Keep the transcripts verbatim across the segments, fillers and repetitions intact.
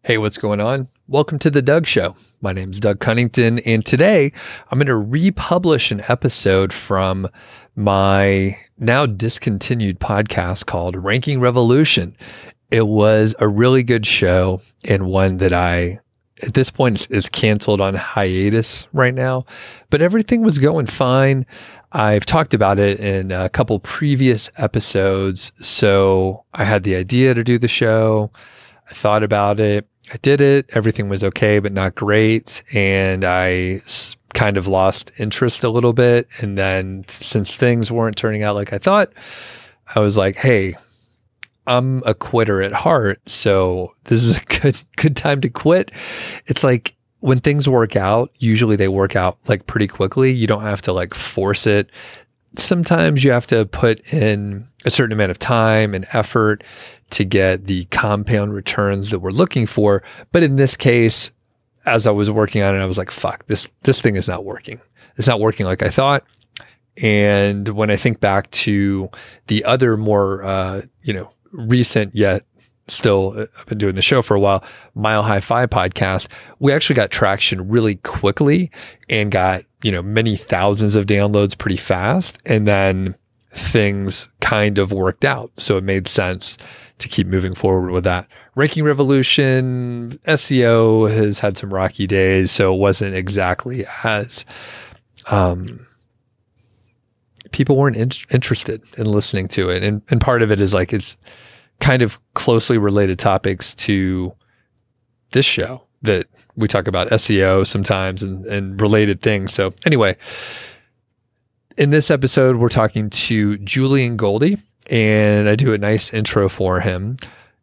Hey, what's going on? Welcome to The Doug Show. My name is Doug Cunnington, and today I'm going to republish an episode from my now discontinued podcast called Ranking Revolution. It was a really good show and one that I, at this point, is, is canceled on hiatus right now, but everything was going fine. I've talked about it in a couple previous episodes, so I had the idea to do the show. I thought about it. I did it. Everything was okay, but not great. And I s- kind of lost interest a little bit. And then since things weren't turning out like I thought, I was like, hey, I'm a quitter at heart. So this is a good, good time to quit. It's like when things work out, usually they work out like pretty quickly. You don't have to like force it. Sometimes you have to put in a certain amount of time and effort to get the compound returns that we're looking for. But in this case, as I was working on it, I was like, fuck, this, this thing is not working. It's not working like I thought. And when I think back to the other more, uh, you know, recent yet still, I've been doing the show for a while, Mile High Five podcast, we actually got traction really quickly and got, you know, many thousands of downloads pretty fast. And then things kind of worked out. So it made sense to keep moving forward with that. Ranking Revolution, S E O has had some rocky days, so it wasn't exactly as, um, people weren't in- interested in listening to it. And, and part of it is like, it's kind of closely related topics to this show that we talk about S E O sometimes and, and related things. So anyway, in this episode, we're talking to Julian Goldie, and I do a nice intro for him.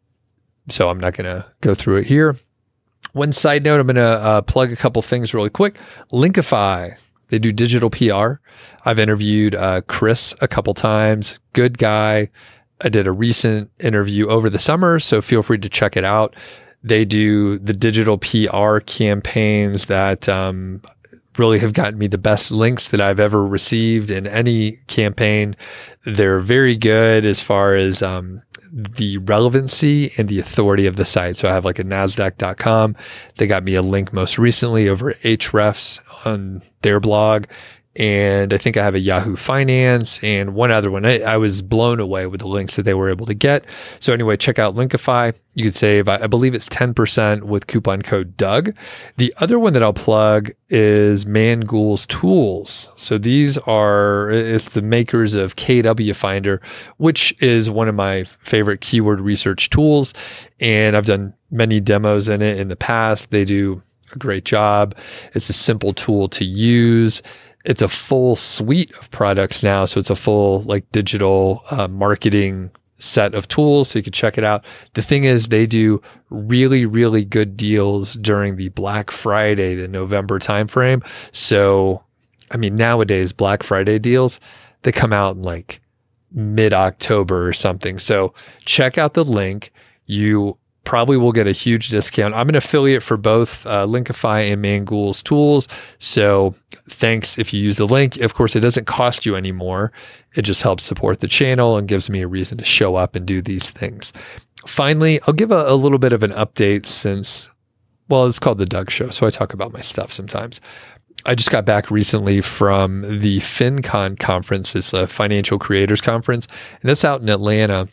So I'm not going to go through it here. One side note, I'm going to uh, plug a couple things really quick. Linkify, they do digital P R. I've interviewed uh, Chris a couple times. Good guy. I did a recent interview over the summer, so feel free to check it out. They do the digital P R campaigns that um, really have gotten me the best links that I've ever received in any campaign. They're very good as far as um, the relevancy and the authority of the site. So I have like a NASDAQ dot com. They got me a link most recently over at Ahrefs on their blog. And I think I have a Yahoo Finance and one other one. I, I was blown away with the links that they were able to get. So anyway, check out Linkify. You could save, I, I believe it's ten percent with coupon code Doug. The other one that I'll plug is Mangool's Tools. So these are, it's the makers of K W Finder, which is one of my favorite keyword research tools. And I've done many demos in it in the past. They do a great job. It's a simple tool to use. It's a full suite of products now. So it's a full like digital uh, marketing set of tools. So you can check it out. The thing is they do really, really good deals during the Black Friday, the November timeframe. So, I mean, nowadays Black Friday deals, they come out in like mid-October or something. So check out the link. You probably will get a huge discount. I'm an affiliate for both uh, Linkify and Mangool's Tools. So thanks if you use the link. Of course, it doesn't cost you anymore. It just helps support the channel and gives me a reason to show up and do these things. Finally, I'll give a, a little bit of an update since, well, it's called The Doug Show, so I talk about my stuff sometimes. I just got back recently from the FinCon conference. It's a financial creators conference, and that's out in Atlanta.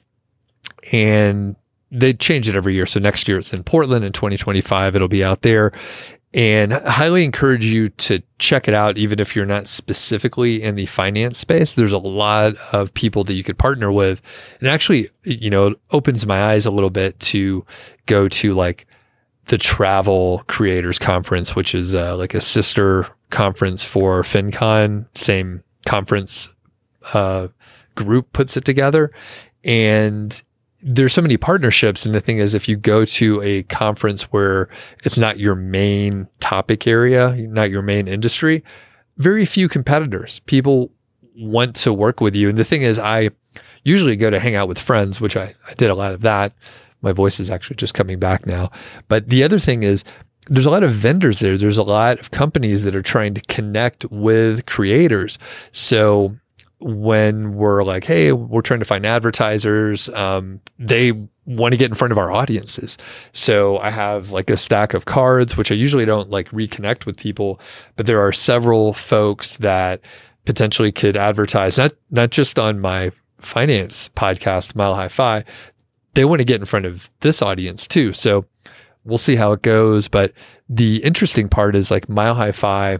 And they change it every year. So next year it's in Portland. In twenty twenty-five, it'll be out there. And I highly encourage you to check it out, even if you're not specifically in the finance space. There's a lot of people that you could partner with. And actually, you know, it opens my eyes a little bit to go to like the Travel Creators Conference, which is uh, like a sister conference for FinCon. Same conference uh, group puts it together. And there's so many partnerships. And the thing is, if you go to a conference where it's not your main topic area, not your main industry, very few competitors. People want to work with you. And the thing is, I usually go to hang out with friends, which I, I did a lot of that. My voice is actually just coming back now. But the other thing is, there's a lot of vendors there. There's a lot of companies that are trying to connect with creators. So when we're like, hey, we're trying to find advertisers, um, they want to get in front of our audiences. So I have like a stack of cards, which I usually don't like reconnect with people, but there are several folks that potentially could advertise, not not just on my finance podcast, Mile High Fi. They want to get in front of this audience too. So we'll see how it goes. But the interesting part is like Mile High Fi,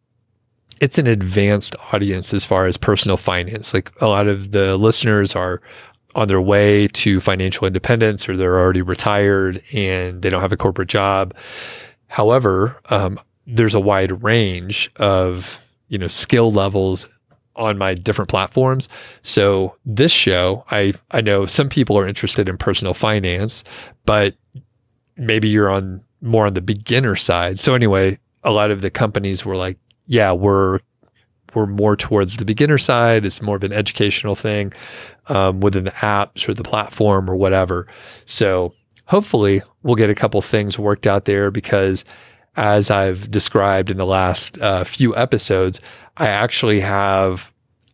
it's an advanced audience as far as personal finance. Like a lot of the listeners are on their way to financial independence, or they're already retired and they don't have a corporate job. However, um, there's a wide range of, you know, skill levels on my different platforms. So this show, I, I know some people are interested in personal finance, but maybe you're on more on the beginner side. So anyway, a lot of the companies were like, yeah, we're we're more towards the beginner side. It's more of an educational thing um, within the apps or the platform or whatever. So hopefully we'll get a couple things worked out there, because as I've described in the last uh, few episodes, I actually have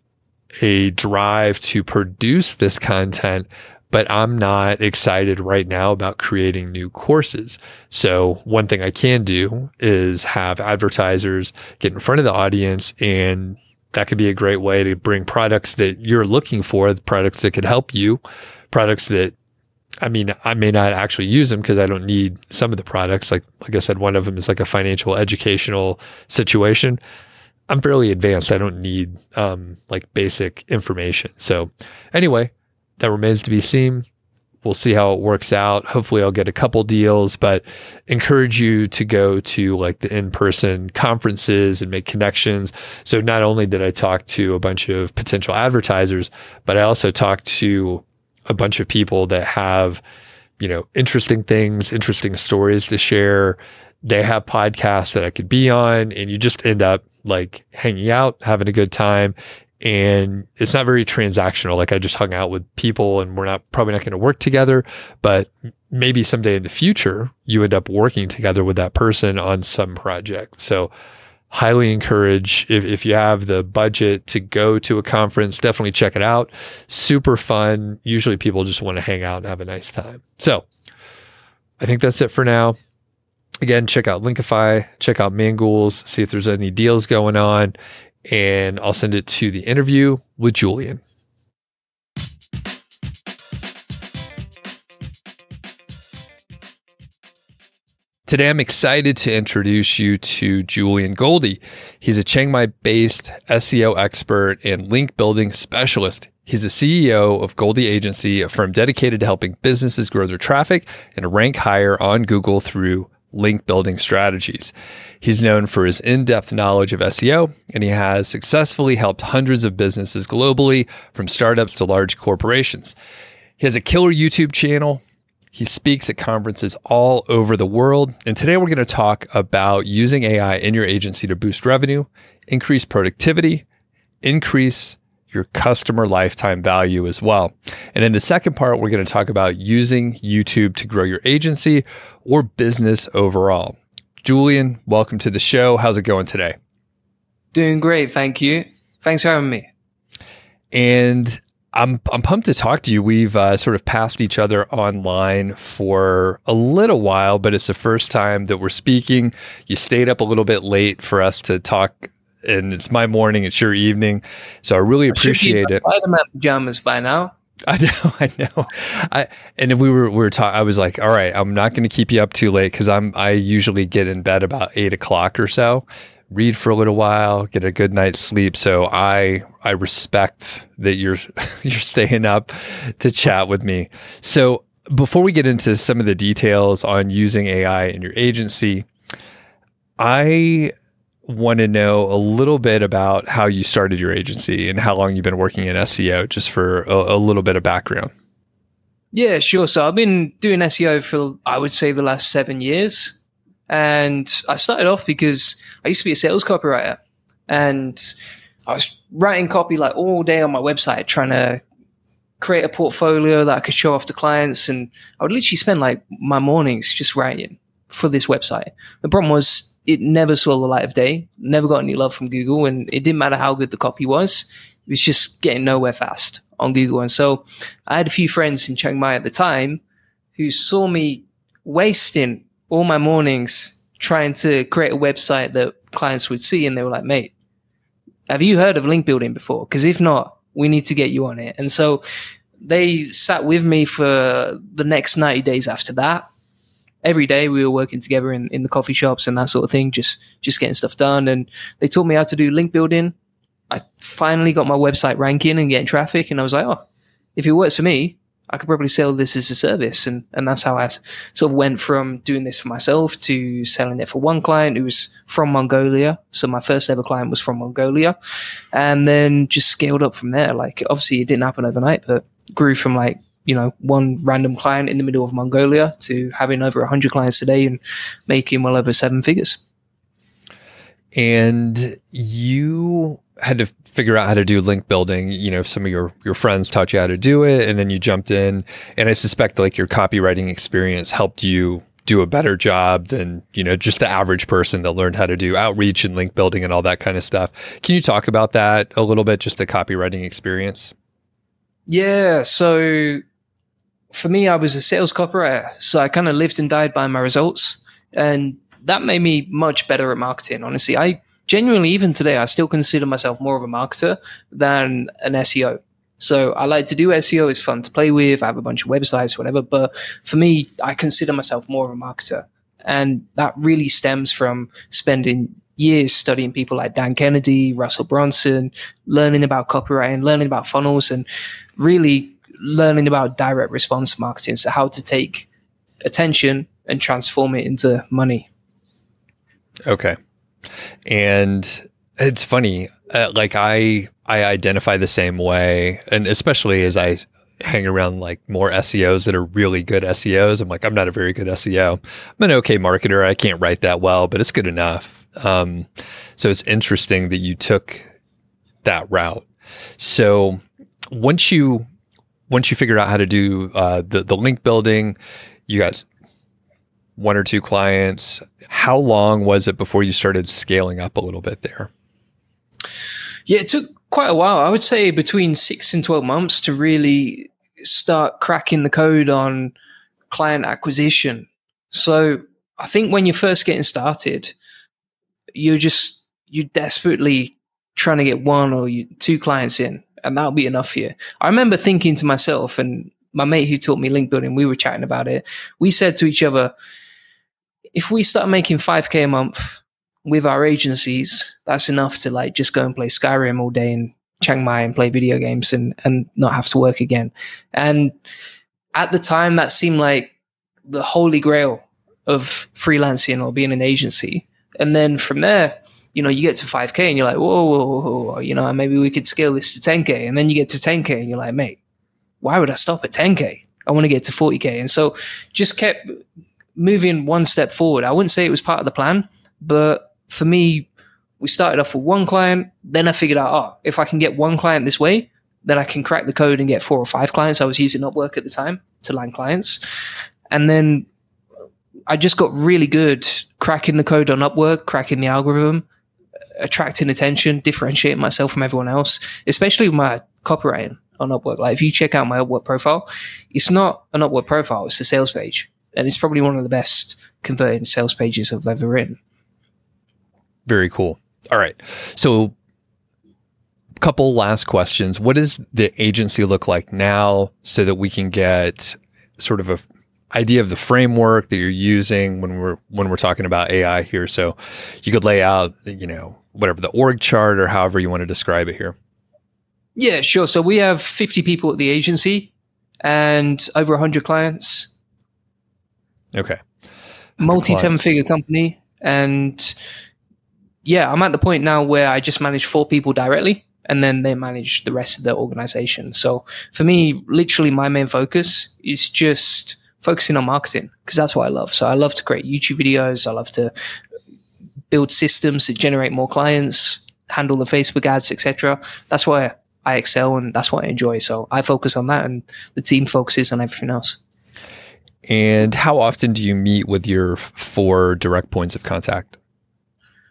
a drive to produce this content, but I'm not excited right now about creating new courses. So one thing I can do is have advertisers get in front of the audience, and that could be a great way to bring products that you're looking for, the products that could help you, products that, I mean, I may not actually use them because I don't need some of the products. Like, like I said, one of them is like a financial educational situation. I'm fairly advanced. I don't need um, like basic information. So anyway, that remains to be seen. We'll see how it works out. Hopefully I'll get a couple deals, but encourage you to go to like the in-person conferences and make connections. So not only did I talk to a bunch of potential advertisers, but I also talked to a bunch of people that have, you know, interesting things, interesting stories to share. They have podcasts that I could be on, and you just end up like hanging out, having a good time. And it's not very transactional. Like I just hung out with people, and we're not probably not going to work together, but maybe someday in the future, you end up working together with that person on some project. So highly encourage, if, if you have the budget to go to a conference, definitely check it out. Super fun. Usually people just want to hang out and have a nice time. So I think that's it for now. Again, check out Linkify, check out Mangools, see if there's any deals going on, and I'll send it to the interview with Julian. Today, I'm excited to introduce you to Julian Goldie. He's a Chiang Mai-based S E O expert and link building specialist. He's the C E O of Goldie Agency, a firm dedicated to helping businesses grow their traffic and rank higher on Google through link building strategies. He's known for his in-depth knowledge of S E O, and he has successfully helped hundreds of businesses globally, from startups to large corporations. He has a killer YouTube channel. He speaks at conferences all over the world. And today we're going to talk about using A I in your agency to boost revenue, increase productivity, increase your customer lifetime value as well. And in the second part, we're going to talk about using YouTube to grow your agency or business overall. Julian, welcome to the show. How's it going today? Doing great. Thank you. Thanks for having me. And I'm I'm pumped to talk to you. We've uh, sort of passed each other online for a little while, but it's the first time that we're speaking. You stayed up a little bit late for us to talk, and it's my morning, it's your evening. So I really appreciate it. Spider-Man pajamas by now. I know, I know. I and if we were we were talking, I was like, all right, I'm not going to keep you up too late, because I'm I usually get in bed about eight o'clock or so, read for a little while, get a good night's sleep. So I I respect that you're you're staying up to chat with me. So before we get into some of the details on using A I in your agency, I want to know a little bit about how you started your agency and how long you've been working in S E O, just for a, a little bit of background. Yeah, sure. So I've been doing S E O for, I would say, the last seven years. And I started off because I used to be a sales copywriter, and I was writing copy like all day on my website, trying to create a portfolio that I could show off to clients. And I would literally spend like my mornings just writing for this website. The problem was it never saw the light of day, never got any love from Google, and it didn't matter how good the copy was. It was just getting nowhere fast on Google. And so I had a few friends in Chiang Mai at the time who saw me wasting all my mornings trying to create a website that clients would see. And they were like, mate, have you heard of link building before? Because if not, we need to get you on it. And so they sat with me for the next ninety days after that. Every day we were working together in, in the coffee shops and that sort of thing, just, just getting stuff done. And they taught me how to do link building. I finally got my website ranking and getting traffic. And I was like, oh, if it works for me, I could probably sell this as a service. And, and that's how I sort of went from doing this for myself to selling it for one client who was from Mongolia. So my first ever client was from Mongolia, and then just scaled up from there. Like, obviously it didn't happen overnight, but grew from like, you know, one random client in the middle of Mongolia to having over one hundred clients a day and making well over seven figures. And you had to figure out how to do link building. You know, some of your, your friends taught you how to do it, and then you jumped in. And I suspect like your copywriting experience helped you do a better job than, you know, just the average person that learned how to do outreach and link building and all that kind of stuff. Can you talk about that a little bit, just the copywriting experience? Yeah. So for me, I was a sales copywriter. So I kind of lived and died by my results. And that made me much better at marketing. Honestly, I genuinely, even today, I still consider myself more of a marketer than an S E O. So I like to do S E O. It's fun to play with. I have a bunch of websites, whatever. But for me, I consider myself more of a marketer. And that really stems from spending years studying people like Dan Kennedy, Russell Brunson, learning about copywriting, learning about funnels, and really learning about direct response marketing. So how to take attention and transform it into money. Okay. And it's funny, uh, like I, I identify the same way. And especially as I hang around like more S E Os that are really good S E Os, I'm like, I'm not a very good S E O. I'm an okay marketer. I can't write that well, but it's good enough. Um, so it's interesting that you took that route. So once you, once you figured out how to do uh, the, the link building, you got one or two clients. How long was it before you started scaling up a little bit there? Yeah, it took quite a while. I would say between six and twelve months to really start cracking the code on client acquisition. So I think when you're first getting started, you're just, you're desperately trying to get one or you, two clients in, and that'll be enough for you. I remember thinking to myself, and my mate who taught me link building, we were chatting about it. We said to each other, if we start making five K a month with our agencies, that's enough to like just go and play Skyrim all day in Chiang Mai and play video games and, and not have to work again. And at the time, that seemed like the holy grail of freelancing or being an agency. And then from there, you know, you get to five K and you're like, whoa, whoa, whoa, whoa, you know, maybe we could scale this to ten K. And then you get to ten K and you're like, mate, why would I stop at ten K? I want to get to forty K. And so just kept moving one step forward. I wouldn't say it was part of the plan, but for me, we started off with one client. Then I figured out, oh, if I can get one client this way, then I can crack the code and get four or five clients. I was using Upwork at the time to land clients. And then I just got really good cracking the code on Upwork, cracking the algorithm, attracting attention, differentiating myself from everyone else, especially with my copywriting on Upwork. Like if you check out my Upwork profile, it's not an Upwork profile, it's a sales page. And it's probably one of the best converting sales pages I've ever written. Very cool. All right. So a couple last questions. What does the agency look like now so that we can get sort of a idea of the framework that you're using when we're when we're talking about A I here? So you could lay out, you know, whatever the org chart or however you want to describe it here. Yeah, sure. So we have fifty people at the agency and over one hundred clients. Okay. Multi seven figure company. And yeah, I'm at the point now where I just manage four people directly and then they manage the rest of the organization. So for me, literally my main focus is just focusing on marketing because that's what I love. So I love to create YouTube videos. I love to build systems that generate more clients, handle the Facebook ads, et cetera. That's why I excel and that's what I enjoy. So I focus on that and the team focuses on everything else. And how often do you meet with your four direct points of contact?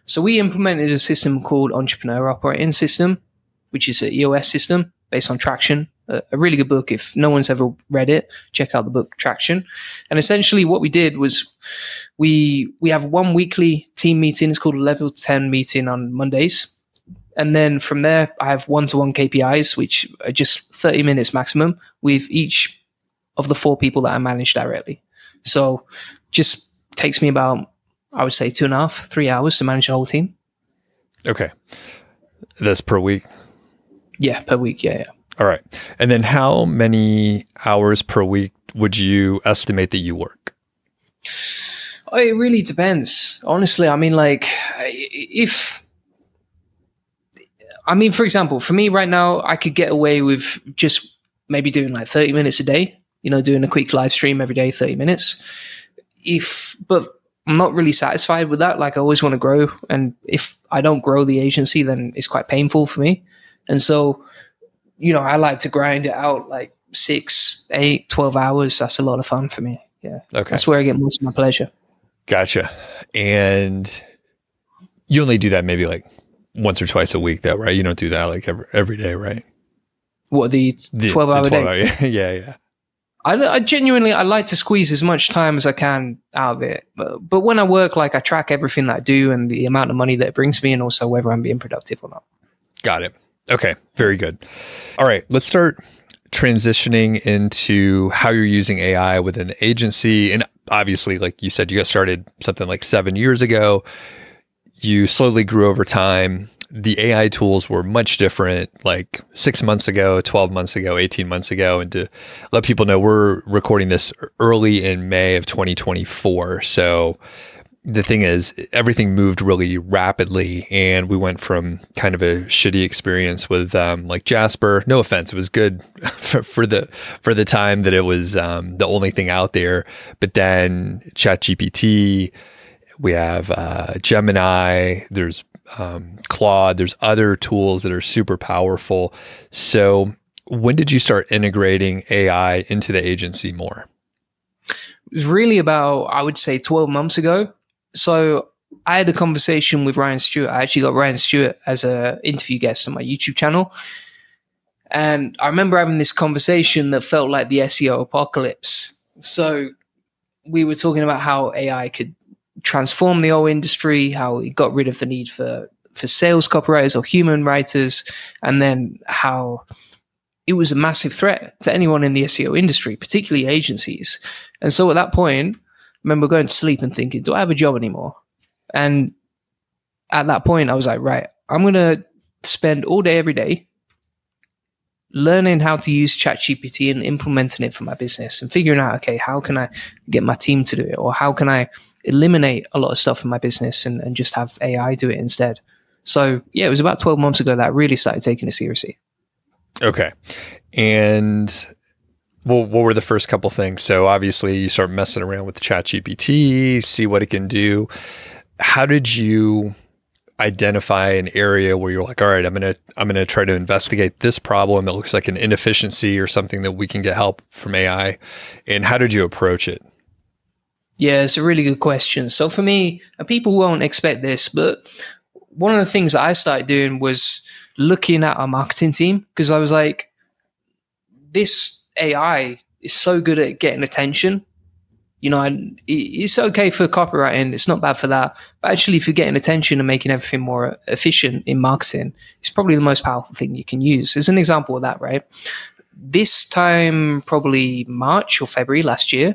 So we implemented a system called Entrepreneur Operating System, which is an E O S system based on Traction. A, a really good book. If no one's ever read it, check out the book Traction. And essentially what we did was we we have one weekly team meeting. It's called a level ten meeting on Mondays. And then from there, I have one-to-one K P Is, which are just thirty minutes maximum with each of the four people that I manage directly. So just takes me about, I would say, two and a half, three hours to manage the whole team. Okay. That's per week? Yeah, per week. Yeah, yeah. All right. And then how many hours per week would you estimate that you work? Oh, it really depends. Honestly, I mean, like, if... I mean, for example, for me right now, I could get away with just maybe doing like thirty minutes a day, you know, doing a quick live stream every day, thirty minutes. If, but I'm not really satisfied with that. Like I always want to grow. And if I don't grow the agency, then it's quite painful for me. And so, you know, I like to grind it out like six, eight, twelve hours. That's a lot of fun for me. Yeah. Okay. That's where I get most of my pleasure. Gotcha. And you only do that maybe like once or twice a week though, right? You don't do that like every, every day, right? What, the twelve hour day? Hour, yeah, yeah. I, I genuinely, I like to squeeze as much time as I can out of it. But, but when I work, like I track everything that I do and the amount of money that it brings me and also whether I'm being productive or not. Got it. Okay. Very good. All right. Let's start transitioning into how you're using A I within the agency. And obviously, like you said, you got started something like seven years ago. You slowly grew over time. The A I tools were much different like six months ago, twelve months ago, eighteen months ago. And to let people know, we're recording this early in May of twenty twenty-four. So the thing is, everything moved really rapidly. And we went from kind of a shitty experience with um, like Jasper. No offense, it was good for, for the for the time that it was um, the only thing out there. But then ChatGPT, we have uh, Gemini, there's um, Claude, there's other tools that are super powerful. So when did you start integrating A I into the agency more? It was really about, I would say, twelve months ago. So I had a conversation with Ryan Stewart. I actually got Ryan Stewart as an interview guest on my YouTube channel. And I remember having this conversation that felt like the S E O apocalypse. So we were talking about how A I could transform the whole industry, how it got rid of the need for, for sales copywriters or human writers, and then how it was a massive threat to anyone in the S E O industry, particularly agencies. And so at that point, I remember going to sleep and thinking, do I have a job anymore? And at that point, I was like, right, I'm going to spend all day, every day learning how to use ChatGPT and implementing it for my business and figuring out, okay, how can I get my team to do it? Or how can I eliminate a lot of stuff in my business and, and just have A I do it instead? So yeah, it was about twelve months ago that I really started taking it seriously. Okay. And well, what were the first couple things? So obviously you start messing around with ChatGPT, see what it can do. How did you identify an area where you're like, all right, I'm going to, I'm going to try to investigate this problem. It looks like an inefficiency or something that we can get help from A I. And how did you approach it? Yeah, it's a really good question. So for me, people won't expect this, but one of the things that I started doing was looking at our marketing team, because I was like, this A I is so good at getting attention. You know, and it's okay for copywriting. It's not bad for that. But actually, for getting attention and making everything more efficient in marketing, it's probably the most powerful thing you can use. As an example of that, right? This time, probably March or February last year,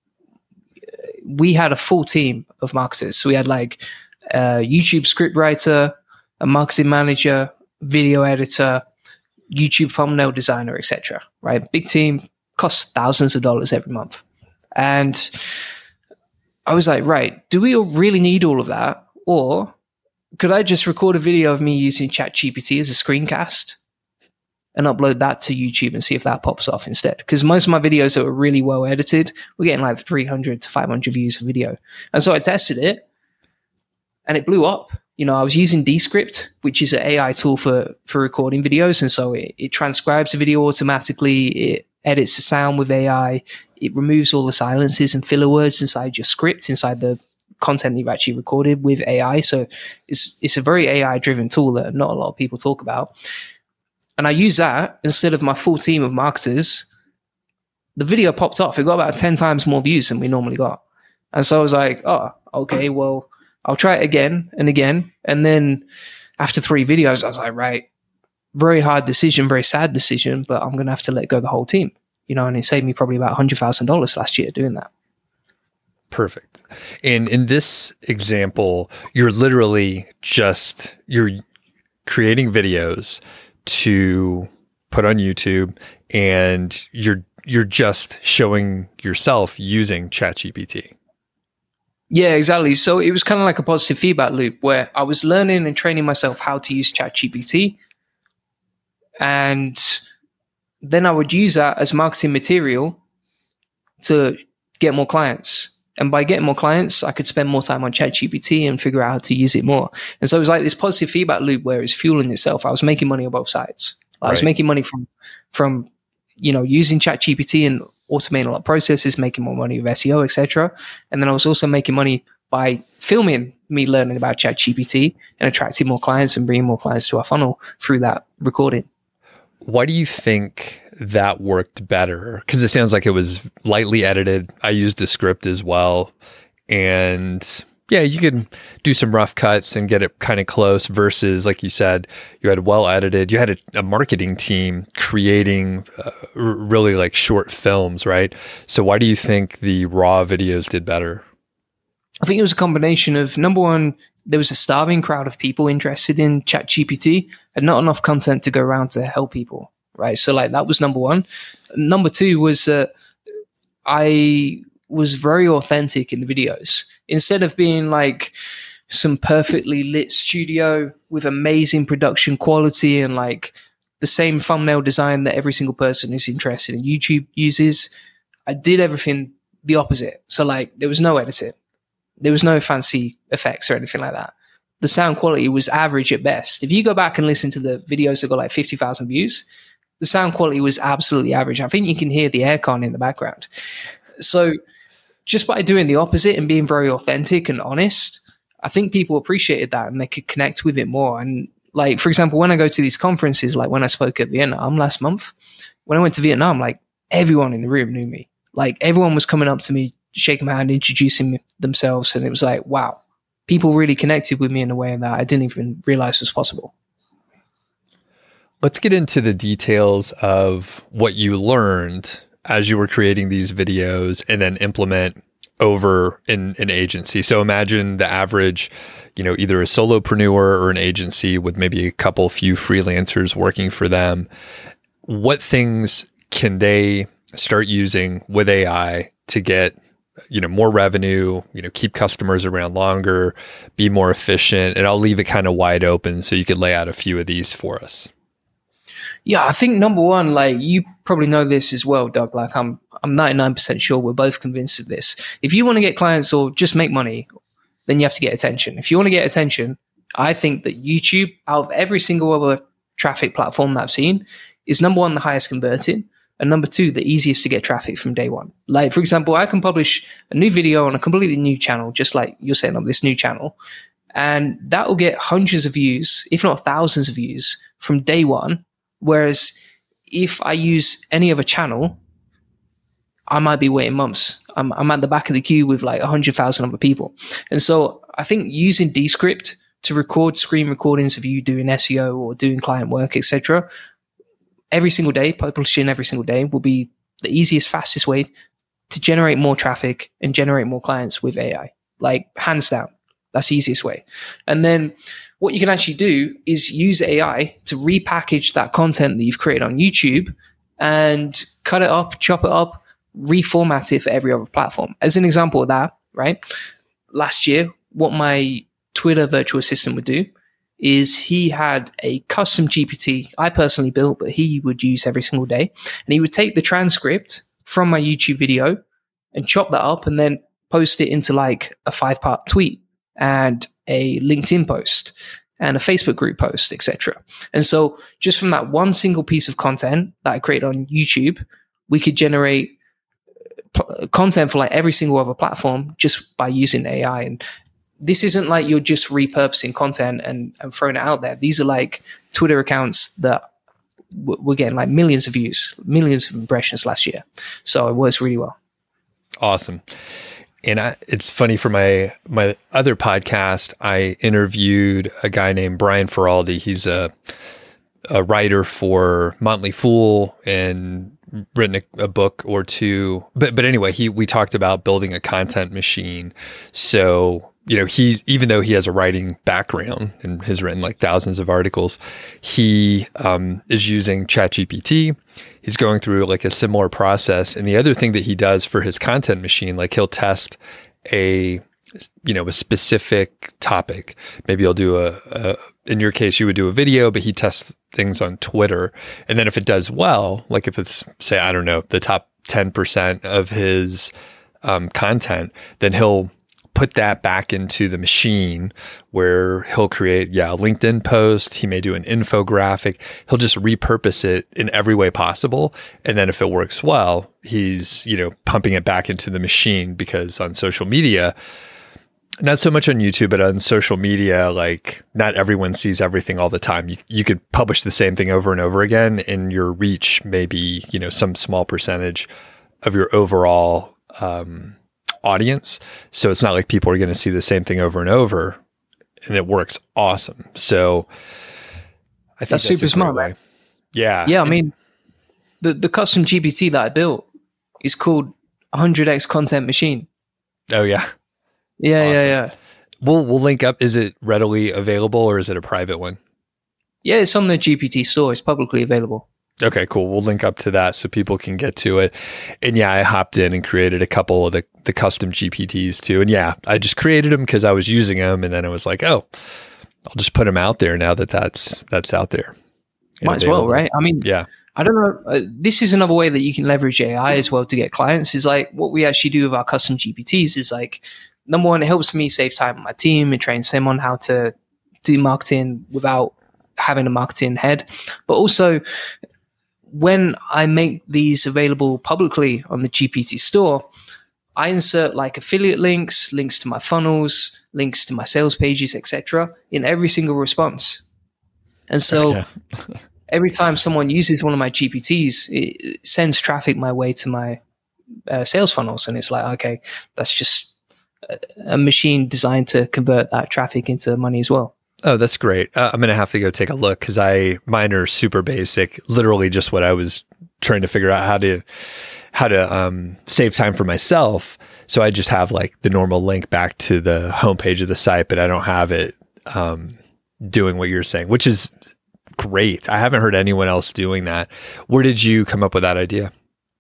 we had a full team of marketers. So we had like a YouTube script writer, a marketing manager, video editor, YouTube thumbnail designer, et cetera. Right? Big team, costs thousands of dollars every month. And I was like, right, do we really need all of that? Or could I just record a video of me using ChatGPT as a screencast and upload that to YouTube and see if that pops off instead? Because most of my videos that were really well edited were getting like three hundred to five hundred views a video. And so I tested it and it blew up. You know, I was using Descript, which is an A I tool for, for recording videos. And so it, it transcribes the video automatically. It edits the sound with A I. It removes all the silences and filler words inside your script, inside the content you've actually recorded with A I. So it's it's a very A I driven tool that not a lot of people talk about. And I use that instead of my full team of marketers. The video popped off. It got about ten times more views than we normally got. And so I was like, oh, okay, well, I'll try it again and again. And then after three videos, I was like, right, very hard decision, very sad decision, but I'm going to have to let go the whole team. You know, and it saved me probably about one hundred thousand dollars last year doing that. Perfect. And in this example, you're literally just, you're creating videos to put on YouTube, and you're you're just showing yourself using ChatGPT. Yeah, exactly. So it was kind of like a positive feedback loop where I was learning and training myself how to use ChatGPT. And then I would use that as marketing material to get more clients. And by getting more clients, I could spend more time on ChatGPT and figure out how to use it more. And so it was like this positive feedback loop where it's fueling itself. I was making money on both sides. I right. was making money from, from, you know, using ChatGPT and automating a lot of processes, making more money with S E O, et cetera. And then I was also making money by filming me learning about ChatGPT and attracting more clients and bringing more clients to our funnel through that recording. Why do you think that worked better? Because it sounds like it was lightly edited. I used a script as well. And yeah, you can do some rough cuts and get it kind of close versus, like you said, you had well edited. You had a, a marketing team creating uh, r- really like short films, right? So why do you think the raw videos did better? I think it was a combination of, number one, there was a starving crowd of people interested in ChatGPT and not enough content to go around to help people, right? So like that was number one. Number two was that uh, I was very authentic in the videos. Instead of being like some perfectly lit studio with amazing production quality and like the same thumbnail design that every single person who's interested in YouTube uses, I did everything the opposite. So like there was no editing. There was no fancy effects or anything like that. The sound quality was average at best. If you go back and listen to the videos that got like fifty thousand views, the sound quality was absolutely average. I think you can hear the aircon in the background. So just by doing the opposite and being very authentic and honest, I think people appreciated that and they could connect with it more. And like, for example, when I go to these conferences, like when I spoke at Vietnam last month, when I went to Vietnam, like everyone in the room knew me. Like everyone was coming up to me, shaking my hand, introducing themselves. And it was like, wow, people really connected with me in a way that I didn't even realize was possible. Let's get into the details of what you learned as you were creating these videos and then implement over in an agency. So imagine the average, you know, either a solopreneur or an agency with maybe a couple few freelancers working for them. What things can they start using with A I to get, you know, more revenue, you know, keep customers around longer, be more efficient? And I'll leave it kind of wide open so you could lay out a few of these for us. Yeah, I think number one, like you probably know this as well, Doug, like I'm I'm ninety-nine percent sure we're both convinced of this. If you want to get clients or just make money, then you have to get attention. If you want to get attention, I think that YouTube, out of every single other traffic platform that I've seen, is number one, the highest converting, and number two, the easiest to get traffic from day one. Like, for example, I can publish a new video on a completely new channel, just like you're saying on this new channel, and that will get hundreds of views, if not thousands of views from day one. Whereas if I use any other channel, I might be waiting months. I'm, I'm at the back of the queue with like one hundred thousand other people. And so I think using Descript to record screen recordings of you doing S E O or doing client work, et cetera, every single day, publishing every single day will be the easiest, fastest way to generate more traffic and generate more clients with A I. Like hands down, that's the easiest way. And then what you can actually do is use A I to repackage that content that you've created on YouTube and cut it up, chop it up, reformat it for every other platform. As an example of that, right? Last year, what my Twitter virtual assistant would do is he had a custom G P T I personally built, but he would use every single day. And he would take the transcript from my YouTube video and chop that up and then post it into like a five-part tweet and a LinkedIn post and a Facebook group post, et cetera. And so just from that one single piece of content that I created on YouTube, we could generate pl- content for like every single other platform just by using A I. And this isn't like you're just repurposing content and, and throwing it out there. These are like Twitter accounts that w- were getting like millions of views, millions of impressions last year. So it works really well. Awesome. And I, it's funny, for my my other podcast, I interviewed a guy named Brian Feraldi. He's a a writer for Motley Fool and written a, a book or two. But but anyway, he we talked about building a content machine. So, you know, he, even though he has a writing background and has written like thousands of articles, he um, is using ChatGPT. He's going through like a similar process. And the other thing that he does for his content machine, like he'll test a, you know, a specific topic. Maybe he'll do a, a, in your case, you would do a video, but he tests things on Twitter. And then if it does well, like if it's, say, I don't know, the top ten percent of his um, content, then he'll put that back into the machine where he'll create, yeah, a LinkedIn post. He may do an infographic. He'll just repurpose it in every way possible. And then if it works well, he's, you know, pumping it back into the machine, because on social media, not so much on YouTube, but on social media, like not everyone sees everything all the time. You, you could publish the same thing over and over again, and your reach may be, you know, some small percentage of your overall um, audience. So it's not like people are going to see the same thing over and over, and it works awesome. So I think that's, that's super smart, way. Right? Yeah. Yeah. I mean, the, the custom G P T that I built is called one hundred X Content Machine. Oh yeah. Yeah. Awesome. Yeah. Yeah. We'll, we'll link up. Is it readily available, or is it a private one? Yeah. It's on the G P T store. It's publicly available. Okay, cool. We'll link up to that so people can get to it. And yeah, I hopped in and created a couple of the, the custom G P Ts too. And yeah, I just created them because I was using them, and then I was like, oh, I'll just put them out there now that that's that's out there. Might as well, right? I mean, yeah. I don't know. Uh, this is another way that you can leverage A I as well to get clients. Is like what we actually do with our custom G P Ts is like, number one, it helps me save time on my team and trains them on how to do marketing without having a marketing head, but also, when I make these available publicly on the G P T store, I insert like affiliate links, links to my funnels, links to my sales pages, et cetera, in every single response. And so okay. every time someone uses one of my G P Ts, it sends traffic my way to my uh, sales funnels. And it's like, okay, that's just a, a machine designed to convert that traffic into money as well. Oh, that's great. Uh, I'm going to have to go take a look, because I mine are super basic, literally just what I was trying to figure out how to how to um, save time for myself. So I just have like the normal link back to the homepage of the site, but I don't have it um, doing what you're saying, which is great. I haven't heard anyone else doing that. Where did you come up with that idea?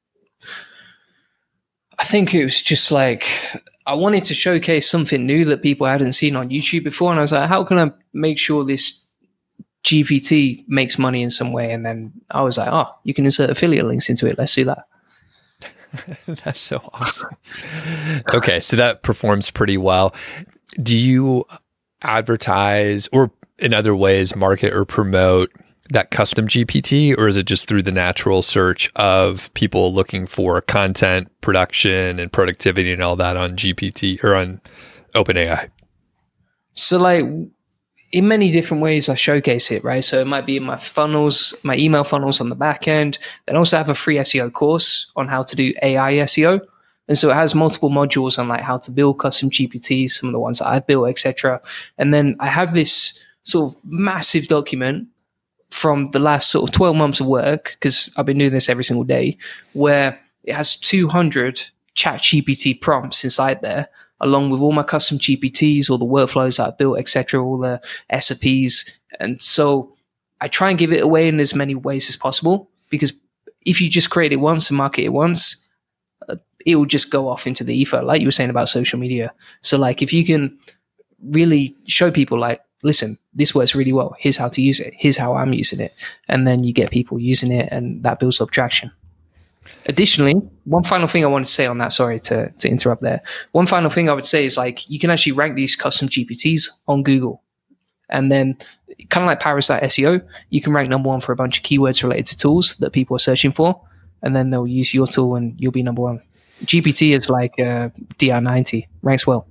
I think it was just like, I wanted to showcase something new that people hadn't seen on YouTube before. And I was like, how can I make sure this G P T makes money in some way? And then I was like, oh, you can insert affiliate links into it. Let's do that. That's so awesome. Okay, so that performs pretty well. Do you advertise, or in other ways market or promote that custom G P T, or is it just through the natural search of people looking for content production and productivity and all that on G P T or on OpenAI? So like in many different ways I showcase it, right? So it might be in my funnels, my email funnels on the back end. Then I also have a free S E O course on how to do A I S E O. And so it has multiple modules on like how to build custom G P Ts, some of the ones that I've built, et cetera. And then I have this sort of massive document from the last sort of twelve months of work, because I've been doing this every single day, where it has two hundred chat G P T prompts inside there, along with all my custom G P Ts, all the workflows that I've built, et cetera, all the S O Ps. And so I try and give it away in as many ways as possible, because if you just create it once and market it once, uh, it will just go off into the ether, like you were saying about social media. So like if you can really show people like, listen, this works really well. Here's how to use it. Here's how I'm using it. And then you get people using it, and that builds up traction. Additionally, one final thing I wanted to say on that, sorry to, to interrupt there. One final thing I would say is like, you can actually rank these custom G P Ts on Google. And then kind of like Parasite S E O, you can rank number one for a bunch of keywords related to tools that people are searching for. And then they'll use your tool and you'll be number one. G P T is like uh, D R ninety, ranks well.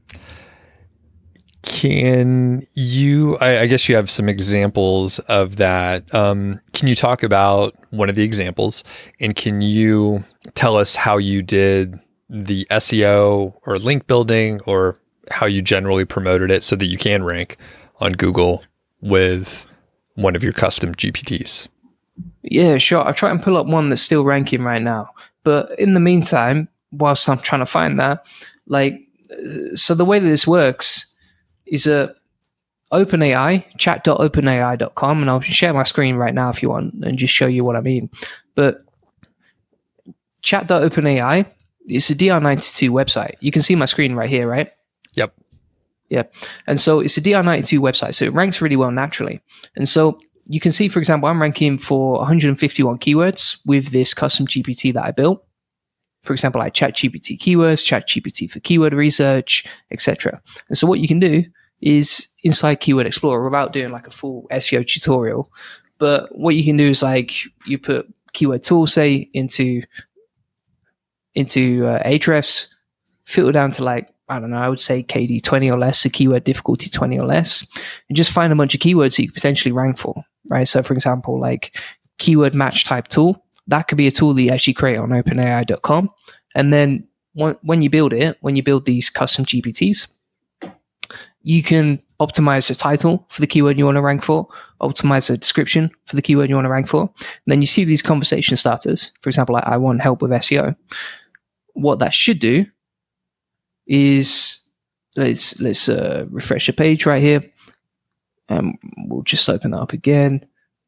Can you, I, I guess you have some examples of that. Um, can you talk about one of the examples, and can you tell us how you did the S E O or link building, or how you generally promoted it so that you can rank on Google with one of your custom G P Ts? Yeah, sure. I'll try and pull up one that's still ranking right now. But in the meantime, whilst I'm trying to find that, like, so the way that this works is a OpenAI, chat dot open A I dot com, and I'll share my screen right now if you want and just show you what I mean. But chat dot open A I is a D R ninety-two website. You can see my screen right here, right? Yep. Yeah. And so it's a D R ninety-two website, so it ranks really well naturally. And so you can see, for example, I'm ranking for one hundred fifty-one keywords with this custom G P T that I built. For example, like ChatGPT keywords, ChatGPT for keyword research, et cetera. And so what you can do is inside Keyword Explorer, without doing like a full S E O tutorial, but what you can do is like you put keyword tool, say, into into uh, Ahrefs, filter down to like, I don't know, I would say K D twenty or less, so keyword difficulty twenty or less, and just find a bunch of keywords that you could potentially rank for, right? So for example, like keyword match type tool, that could be a tool that you actually create on open A I dot com. And then when you build it, when you build these custom G P Ts, you can optimize the title for the keyword you want to rank for, optimize the description for the keyword you want to rank for. And then you see these conversation starters. For example, like, I want help with S E O. What that should do is, let's let's uh, refresh the page right here. And we'll just open that up again.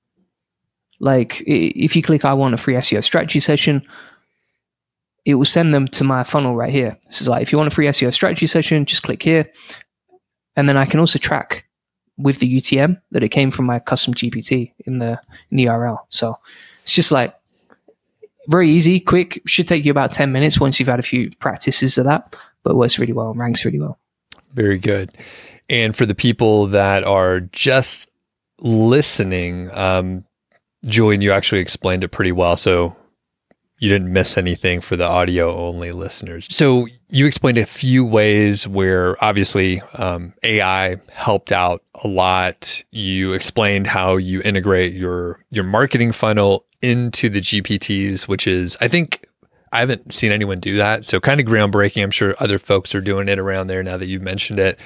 Like, if you click I want a free S E O strategy session, it will send them to my funnel right here. This is like, if you want a free S E O strategy session, just click here. And then I can also track with the U T M that it came from my custom G P T in the, in the U R L. So it's just like very easy, quick. Should take you about ten minutes once you've had a few practices of that, but works really well and ranks really well. Very good. And for the people that are just listening, um, Julian, you actually explained it pretty well, so you didn't miss anything for the audio only listeners. So you explained a few ways where obviously um, A I helped out a lot. You explained how you integrate your your marketing funnel into the G P Ts, which is, I think, I haven't seen anyone do that. So kind of groundbreaking. I'm sure other folks are doing it around there now that you've mentioned it.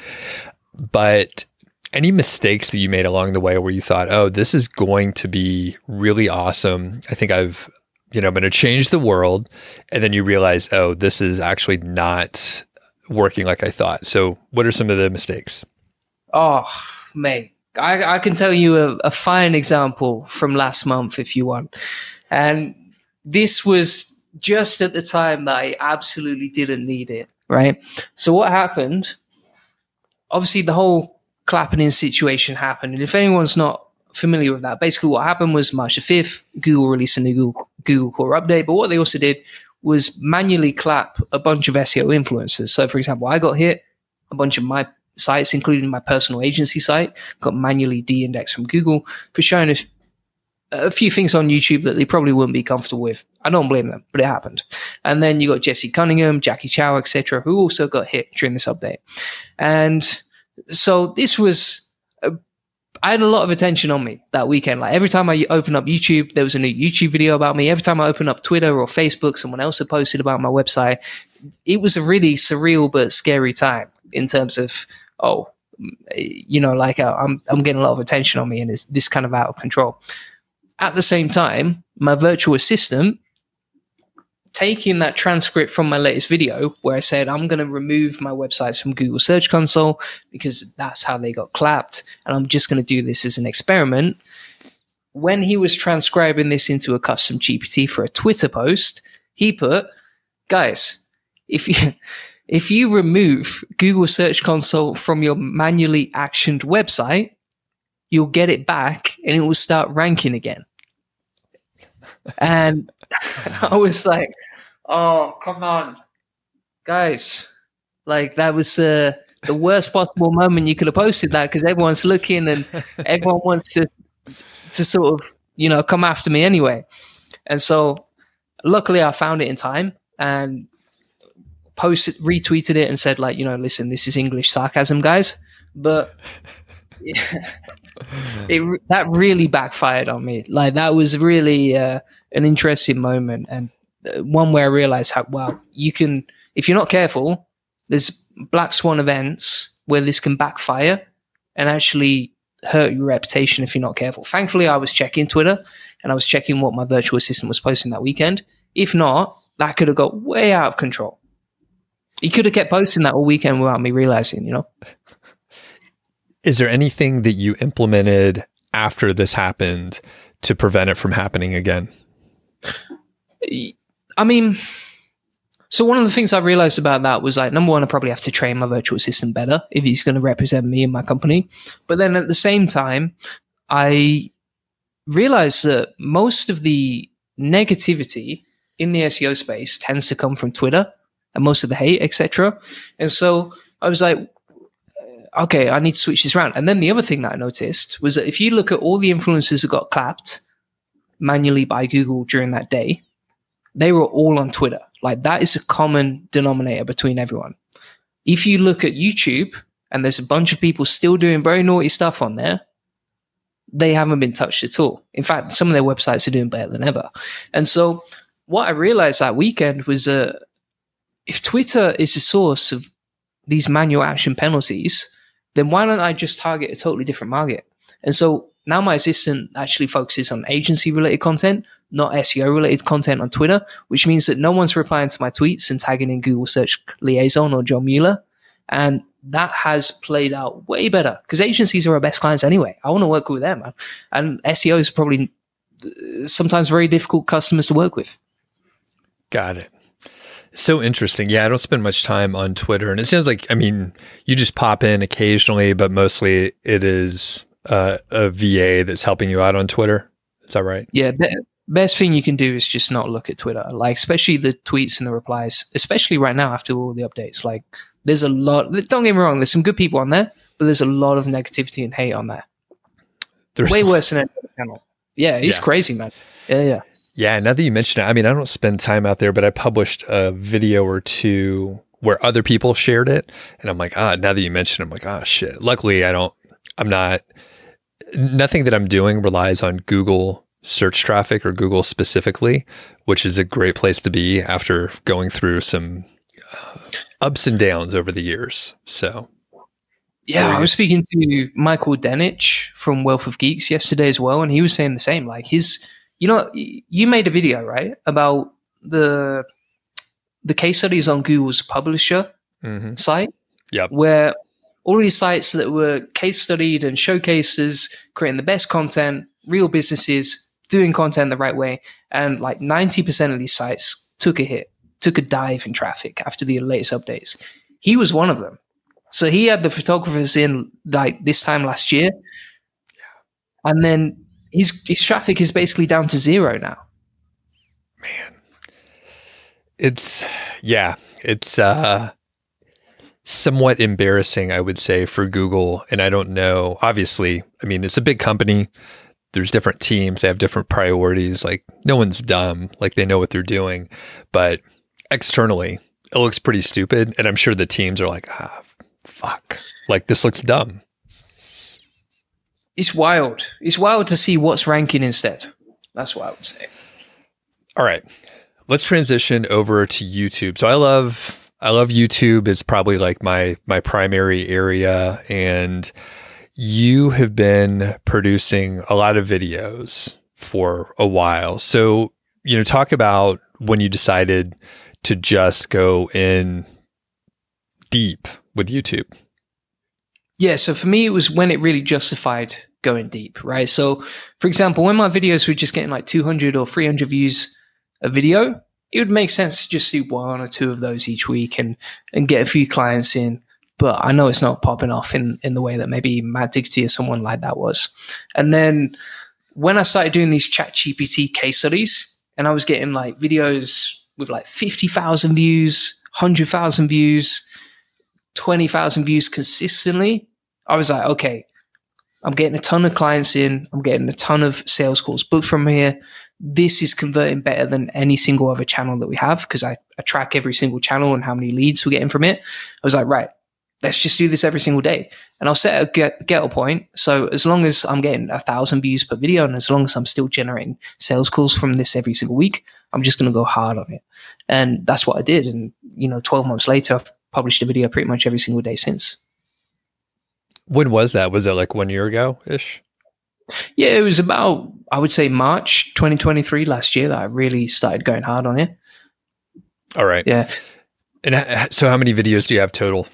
But any mistakes that you made along the way where you thought, oh, this is going to be really awesome. I think I've, you know, I'm going to change the world. And then you realize, oh, this is actually not working like I thought. So what are some of the mistakes? Oh, mate, I, I can tell you a, a fine example from last month if you want. And this was just at the time that I absolutely didn't need it, right? So what happened, obviously the whole clapping in situation happened. And if anyone's not familiar with that, basically what happened was March the fifth, Google released a new Google, Google Core update. But what they also did was manually clap a bunch of S E O influencers. So for example, I got hit, a bunch of my sites, including my personal agency site, got manually de-indexed from Google for showing a, a few things on YouTube that they probably wouldn't be comfortable with. I don't blame them, but it happened. And then you got Jesse Cunningham, Jackie Chow, et cetera, who also got hit during this update. And so this was, a, I had a lot of attention on me that weekend. Like every time I opened up YouTube, there was a new YouTube video about me. Every time I opened up Twitter or Facebook, someone else had posted about my website. It was a really surreal but scary time in terms of, oh, you know, like uh, I'm I'm getting a lot of attention on me and it's this kind of out of control. At the same time, my virtual assistant, taking that transcript from my latest video where I said, I'm going to remove my websites from Google Search Console because that's how they got clapped. And I'm just going to do this as an experiment. When he was transcribing this into a custom G P T for a Twitter post, he put, guys, if you, if you remove Google Search Console from your manually actioned website, you'll get it back and it will start ranking again. And I was like, oh, come on, guys. Like, that was uh, the worst possible moment you could have posted that because everyone's looking and everyone wants to to sort of, you know, come after me anyway. And so luckily I found it in time. And posted, retweeted it and said like, you know, listen, this is English sarcasm, guys. But it that really backfired on me. Like that was really uh, an interesting moment, and one where I realized how, wow, you can, if you're not careful, there's black swan events where this can backfire and actually hurt your reputation if you're not careful. Thankfully, I was checking Twitter and I was checking what my virtual assistant was posting that weekend. If not, that could have got way out of control. He could have kept posting that all weekend without me realizing, you know? Is there anything that you implemented after this happened to prevent it from happening again? I mean, so one of the things I realized about that was like, number one, I probably have to train my virtual assistant better if he's going to represent me and my company. But then at the same time, I realized that most of the negativity in the S E O space tends to come from Twitter and most of the hate, et cetera. And so I was like, okay, I need to switch this around. And then the other thing that I noticed was that if you look at all the influencers who got clapped manually by Google during that day, they were all on Twitter. Like that is a common denominator between everyone. If you look at YouTube and there's a bunch of people still doing very naughty stuff on there, they haven't been touched at all. In fact, some of their websites are doing better than ever. And so what I realized that weekend was that uh, if Twitter is the source of these manual action penalties, then why don't I just target a totally different market? And so now my assistant actually focuses on agency-related content, not S E O-related content on Twitter, which means that no one's replying to my tweets and tagging in Google Search Liaison or John Mueller. And that has played out way better because agencies are our best clients anyway. I want to work with them, man. And S E O is probably sometimes very difficult customers to work with. Got it. So interesting. Yeah, I don't spend much time on Twitter. And it sounds like, I mean, you just pop in occasionally, but mostly it is uh, a V A that's helping you out on Twitter. Is that right? Yeah. Be- best thing you can do is just not look at Twitter, like especially the tweets and the replies, especially right now after all the updates. Like there's a lot, don't get me wrong, there's some good people on there, but there's a lot of negativity and hate on there. There's way worse than any other channel. Yeah, it's yeah. crazy, man. Yeah, yeah. Yeah, now that you mention it, I mean, I don't spend time out there, but I published a video or two where other people shared it. And I'm like, ah, now that you mention it, I'm like, ah, shit. Luckily, I don't, I'm not, nothing that I'm doing relies on Google search traffic or Google specifically, which is a great place to be after going through some uh, ups and downs over the years. So, yeah, I was speaking to Michael Denich from Wealth of Geeks yesterday as well. And he was saying the same, like his, you know, you made a video, right, about the the case studies on Google's publisher mm-hmm. site, yep. where all these sites that were case studied and showcases creating the best content, real businesses doing content the right way, and like ninety percent of these sites took a hit, took a dive in traffic after the latest updates. He was one of them. So he had the photographers in like this time last year, and then His his traffic is basically down to zero now. Man, it's yeah, it's uh, somewhat embarrassing, I would say, for Google. And I don't know. Obviously, I mean, it's a big company. There's different teams. They have different priorities. Like no one's dumb. Like they know what they're doing. But externally, it looks pretty stupid. And I'm sure the teams are like, ah, fuck. Like this looks dumb. It's wild. It's wild to see what's ranking instead. That's what I would say. All right. Let's transition over to YouTube. So I love I love YouTube. It's probably like my my primary area. And you have been producing a lot of videos for a while. So, you know, talk about when you decided to just go in deep with YouTube. Yeah, so for me, it was when it really justified going deep, right? So, for example, when my videos were just getting like two hundred or three hundred views a video, it would make sense to just do one or two of those each week and and get a few clients in. But I know it's not popping off in, in the way that maybe Matt Diggity or someone like that was. And then when I started doing these ChatGPT case studies, and I was getting like videos with like fifty thousand views, one hundred thousand views, twenty thousand views consistently, I was like, okay, I'm getting a ton of clients in. I'm getting a ton of sales calls booked from here. this is converting better than any single other channel that we have, because I, I track every single channel and how many leads we're getting from it. I was like, right, let's just do this every single day. And I'll set a get, get a point. So as long as I'm getting a thousand views per video, and as long as I'm still generating sales calls from this every single week, I'm just going to go hard on it. And that's what I did. And, you know, twelve months later, I've published a video pretty much every single day since. When was that? Was it like one year ago ish? Yeah, it was about, I would say March twenty twenty-three, last year, that I really started going hard on it. All right. Yeah. And so how many videos do you have total?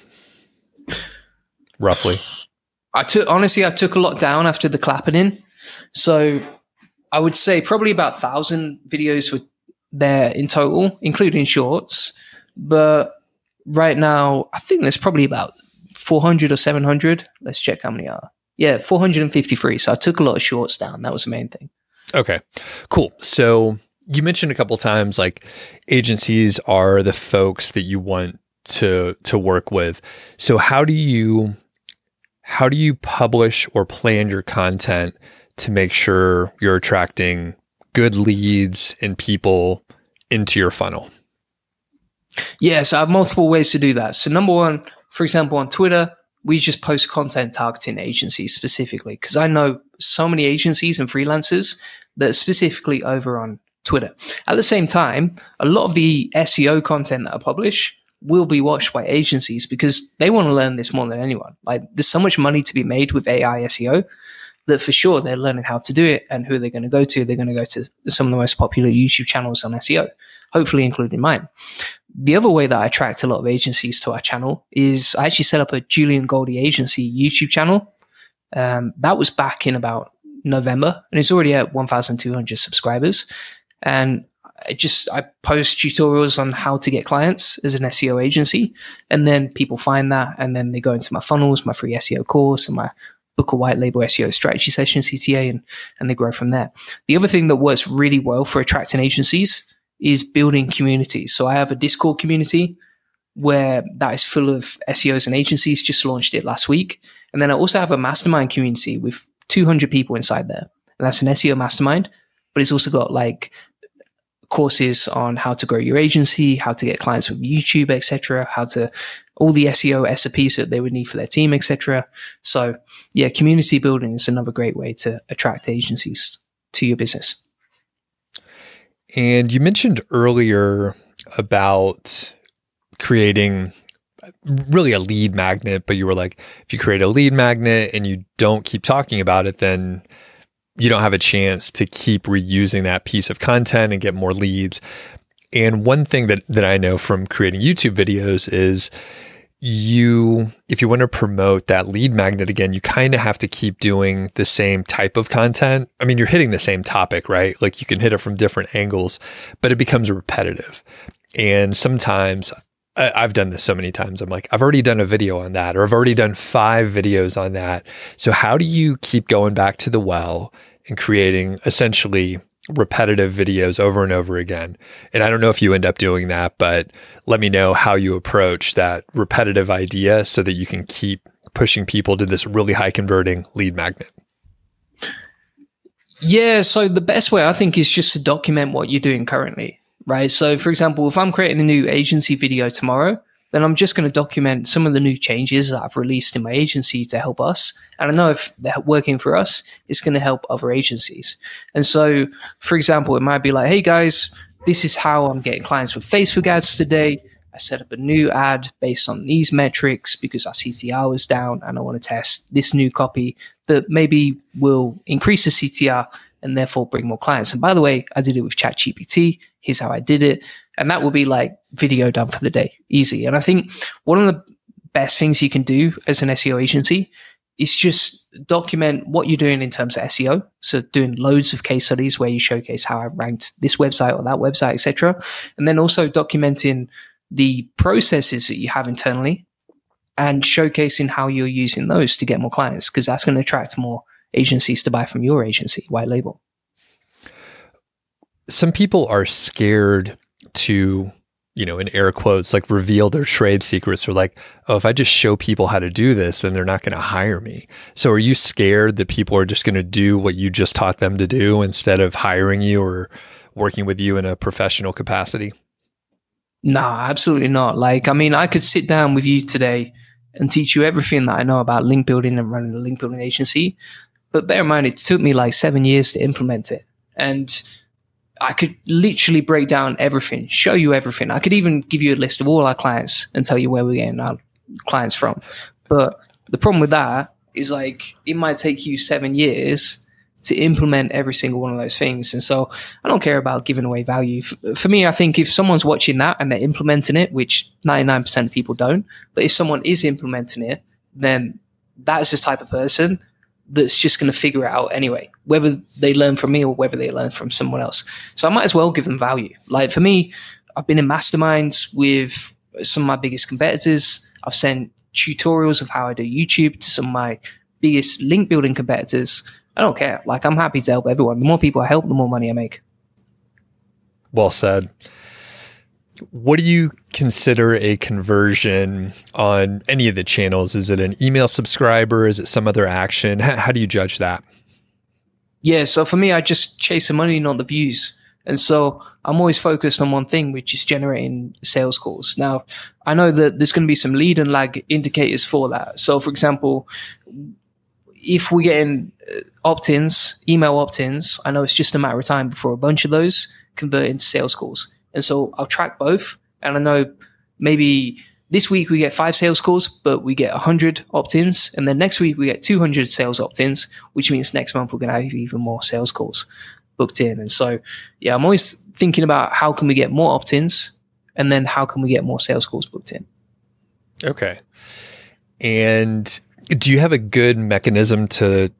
Roughly. I took, honestly, I took a lot down after the Clapperton. So I would say probably about a thousand videos were there in total, including shorts. But right now, I think there's probably about four hundred or seven hundred. Let's check how many are. Yeah, four hundred fifty-three. So I took a lot of shorts down. That was the main thing. Okay, cool. So you mentioned a couple of times like agencies are the folks that you want to to work with. So how do you how do you publish or plan your content to make sure you're attracting good leads and people into your funnel? Yeah, so I have multiple ways to do that. So number one, for example, on Twitter, we just post content targeting agencies specifically, because I know so many agencies and freelancers that are specifically over on Twitter. At the same time, a lot of the S E O content that I publish will be watched by agencies because they want to learn this more than anyone. Like, there's so much money to be made with A I S E O that for sure they're learning how to do it, and who they're going to go to. They're going to go to some of the most popular YouTube channels on S E O, hopefully including mine. The other way that I attract a lot of agencies to our channel is I actually set up a Julian Goldie Agency YouTube channel. Um, that was back in about November, and it's already at one thousand two hundred subscribers. And I just, I post tutorials on how to get clients as an S E O agency. And then people find that, and then they go into my funnels, my free S E O course, and my book a white label S E O strategy session, C T A, and, and they grow from there. The other thing that works really well for attracting agencies is building communities. So I have a Discord community where that is full of S E Os and agencies. Just launched it last week. And then I also have a mastermind community with two hundred people inside there. And that's an S E O mastermind, but it's also got like courses on how to grow your agency, how to get clients with YouTube, et cetera, how to, all the S E O S O Ps that they would need for their team, et cetera. So yeah, community building is another great way to attract agencies to your business. And you mentioned earlier about creating really a lead magnet, but you were like, if you create a lead magnet and you don't keep talking about it, then you don't have a chance to keep reusing that piece of content and get more leads. And one thing that, that I know from creating YouTube videos is you, if you want to promote that lead magnet again, you kind of have to keep doing the same type of content. I mean, you're hitting the same topic, right? Like you can hit it from different angles, but it becomes repetitive. And sometimes I, I've done this so many times. I'm like, I've already done a video on that, or I've already done five videos on that. So how do you keep going back to the well and creating essentially repetitive videos over and over again? And I don't know if you end up doing that, but let me know how you approach that repetitive idea so that you can keep pushing people to this really high converting lead magnet. Yeah, so the best way I think is just to document what you're doing currently, right? So for example, if I'm creating a new agency video tomorrow, then I'm just going to document some of the new changes that I've released in my agency to help us. And I know if they're working for us, it's going to help other agencies. And so, for example, it might be like, hey guys, this is how I'm getting clients with Facebook ads today. I set up a new ad based on these metrics because our C T R was down, and I want to test this new copy that maybe will increase the C T R and therefore bring more clients. And by the way, I did it with ChatGPT. Here's how I did it. And that will be like video done for the day, easy. And I think one of the best things you can do as an S E O agency is just document what you're doing in terms of S E O. So doing loads of case studies where you showcase how I ranked this website or that website, et cetera. And then also documenting the processes that you have internally and showcasing how you're using those to get more clients, because that's going to attract more agencies to buy from your agency, white label. Some people are scared to you know, in air quotes, like reveal their trade secrets, or like, oh, if I just show people how to do this, then they're not going to hire me. So are you scared that people are just going to do what you just taught them to do instead of hiring you or working with you in a professional capacity? Nah, absolutely not. Like, I mean, I could sit down with you today and teach you everything that I know about link building and running a link building agency. But bear in mind, it took me like seven years to implement it. And I could literally break down everything, show you everything. I could even give you a list of all our clients and tell you where we're getting our clients from. But the problem with that is, like, it might take you seven years to implement every single one of those things. And so I don't care about giving away value. For me, I think if someone's watching that and they're implementing it, which ninety-nine percent of people don't, but if someone is implementing it, then that's the type of person that's just going to figure it out anyway, whether they learn from me or whether they learn from someone else. So I might as well give them value. Like, for me, I've been in masterminds with some of my biggest competitors. I've sent tutorials of how I do YouTube to some of my biggest link building competitors. I don't care. Like, I'm happy to help everyone. The more people I help, the more money I make. Well said. What do you consider a conversion on any of the channels? Is it an email subscriber? Is it some other action? How, how do you judge that? Yeah, so for me, I just chase the money, not the views. And so I'm always focused on one thing, which is generating sales calls. Now, I know that there's going to be some lead and lag indicators for that. So, for example, if we get in opt-ins, email opt-ins, I know it's just a matter of time before a bunch of those convert into sales calls. And so I'll track both. And I know maybe this week we get five sales calls, but we get one hundred opt-ins. And then next week we get two hundred sales opt-ins, which means next month we're going to have even more sales calls booked in. And so, yeah, I'm always thinking about how can we get more opt-ins, and then how can we get more sales calls booked in. Okay. And do you have a good mechanism to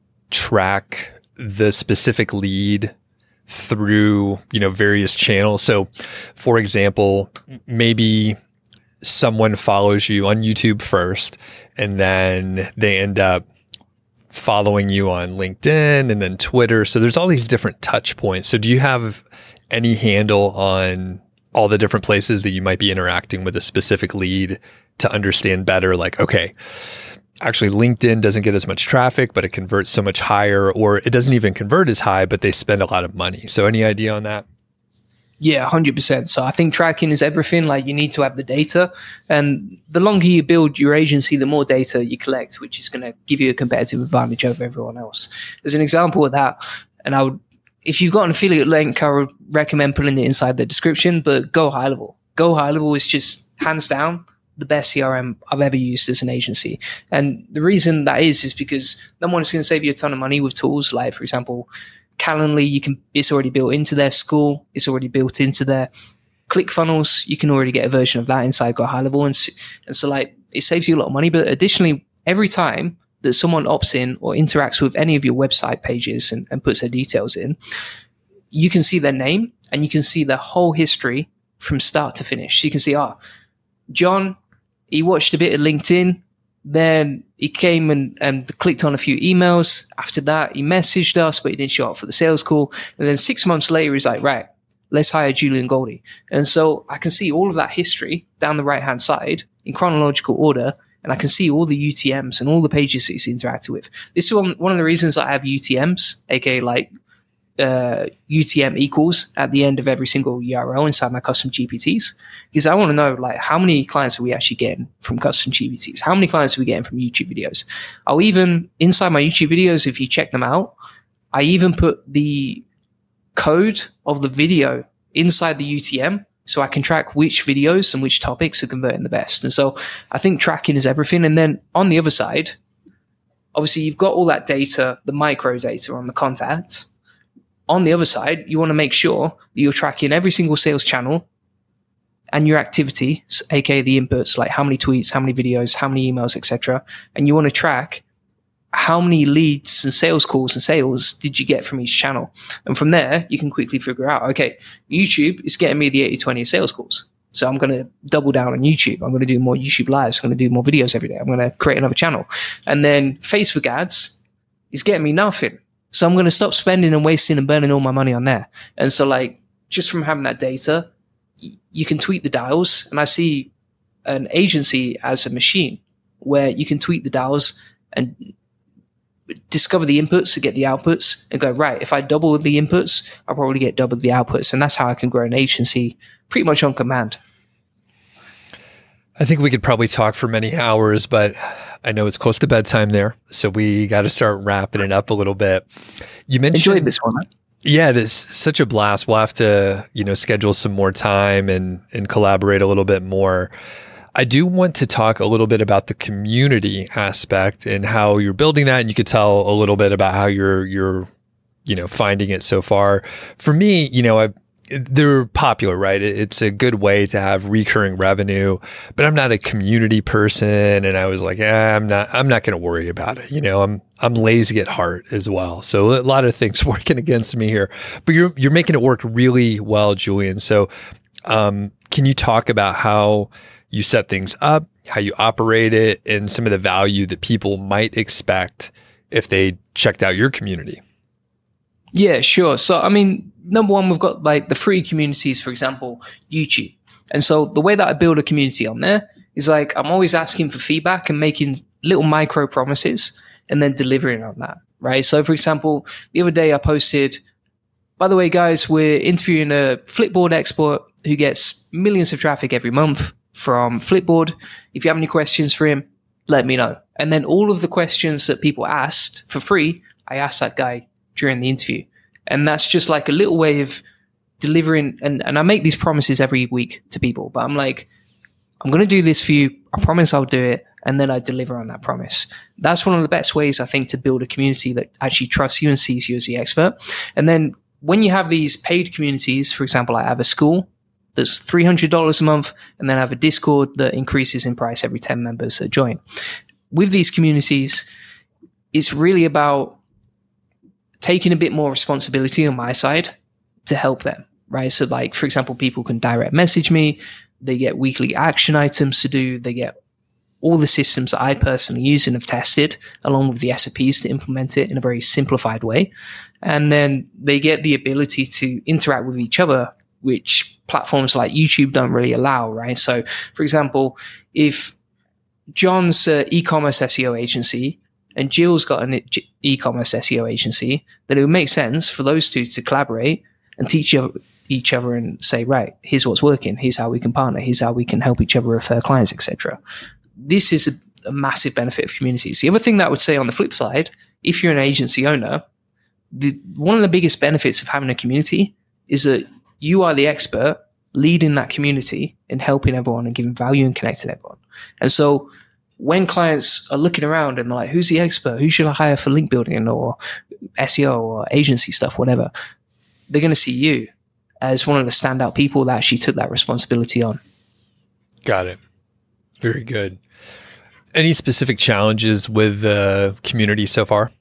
track the specific lead through, you know, various channels? So, for example, maybe someone follows you on YouTube first, and then they end up following you on LinkedIn and then Twitter. So there's all these different touch points. So do you have any handle on all the different places that you might be interacting with a specific lead to understand better, like, okay, actually LinkedIn doesn't get as much traffic, but it converts so much higher, or it doesn't even convert as high, but they spend a lot of money. So any idea on that? Yeah, one hundred percent. So I think tracking is everything. Like, you need to have the data, and the longer you build your agency, the more data you collect, which is going to give you a competitive advantage over everyone else. As an example of that, and I would, if you've got an affiliate link, I would recommend putting it inside the description, but Go High Level. Go High Level is just hands down the best C R M I've ever used as an agency. And the reason that is, is because number one, it's going to save you a ton of money with tools. Like, for example, Calendly, you can, it's already built into their school. It's already built into their ClickFunnels. You can already get a version of that inside Go High Level. And, and so, like, it saves you a lot of money. But additionally, every time that someone opts in or interacts with any of your website pages and, and puts their details in, you can see their name and you can see their whole history from start to finish. So you can see, ah, oh, John, he watched a bit of LinkedIn, then he came and, and clicked on a few emails. After that, he messaged us, but he didn't show up for the sales call. And then six months later, he's like, right, let's hire Julian Goldie. And so I can see all of that history down the right-hand side in chronological order, and I can see all the U T Ms and all the pages that he's interacted with. This is one, one of the reasons I have U T Ms, aka like uh, U T M equals at the end of every single U R L inside my custom G P Ts, because I want to know, like, how many clients are we actually getting from custom G P Ts? How many clients are we getting from YouTube videos? I'll even, inside my YouTube videos, if you check them out, I even put the code of the video inside the U T M so I can track which videos and which topics are converting the best. And so I think tracking is everything. And then on the other side, obviously you've got all that data, the micro data on the contact. On the other side, you want to make sure that you're tracking every single sales channel and your activity, aka the inputs, like how many tweets, how many videos, how many emails, et cetera. And you want to track how many leads and sales calls and sales did you get from each channel. And from there, you can quickly figure out, okay, YouTube is getting me the eighty twenty sales calls. So I'm going to double down on YouTube. I'm going to do more YouTube lives. I'm going to do more videos every day. I'm going to create another channel. And then Facebook ads is getting me nothing. So I'm going to stop spending and wasting and burning all my money on there. And so, like, just from having that data, y- you can tweak the dials, and I see an agency as a machine where you can tweak the dials and discover the inputs to get the outputs and go, right, if I double the inputs, I'll probably get double the outputs. And that's how I can grow an agency pretty much on command. I think we could probably talk for many hours, but I know it's close to bedtime there. So we got to start wrapping it up a little bit. You mentioned Enjoyed this one. Huh? Yeah, this is such a blast. We'll have to, you know, schedule some more time and and collaborate a little bit more. I do want to talk a little bit about the community aspect and how you're building that, and you could tell a little bit about how you're you're, you know, finding it so far. For me, you know, I they're popular, right? It's a good way to have recurring revenue, but I'm not a community person. And I was like, eh, I'm not, I'm not going to worry about it. You know, I'm, I'm lazy at heart as well. So a lot of things working against me here, but you're, you're making it work really well, Julian. So, um, can you talk about how you set things up, how you operate it, and some of the value that people might expect if they checked out your community? Yeah, sure. So, I mean, number one, we've got like the free communities, for example, YouTube. And so the way that I build a community on there is like, I'm always asking for feedback and making little micro promises and then delivering on that, right? So for example, the other day I posted, by the way, guys, we're interviewing a Flipboard expert who gets millions of traffic every month from Flipboard. If you have any questions for him, let me know. And then all of the questions that people asked for free, I asked that guy during the interview. And that's just like a little way of delivering. And, and I make these promises every week to people, but I'm like, I'm going to do this for you. I promise I'll do it. And then I deliver on that promise. That's one of the best ways, I think, to build a community that actually trusts you and sees you as the expert. And then when you have these paid communities, for example, I have a school that's three hundred dollars a month, and then I have a Discord that increases in price every ten members that join. With these communities, it's really about taking a bit more responsibility on my side to help them, right? So like, for example, people can direct message me, they get weekly action items to do, they get all the systems that I personally use and have tested, along with the S O Ps to implement it in a very simplified way. And then they get the ability to interact with each other, which platforms like YouTube don't really allow, right? So for example, if John's uh, e-commerce S E O agency and Jill's got an e-commerce S E O agency, then it would make sense for those two to collaborate and teach each other and say, right, here's what's working, here's how we can partner, here's how we can help each other refer clients, et cetera. This is a, a massive benefit of communities. The other thing that I would say on the flip side, if you're an agency owner, the, one of the biggest benefits of having a community is that you are the expert leading that community and helping everyone and giving value and connecting everyone. And so when clients are looking around and they're like, who's the expert? Who should I hire for link building or S E O or agency stuff, whatever? They're going to see you as one of the standout people that actually took that responsibility on. Got it. Very good. Any specific challenges with the community so far?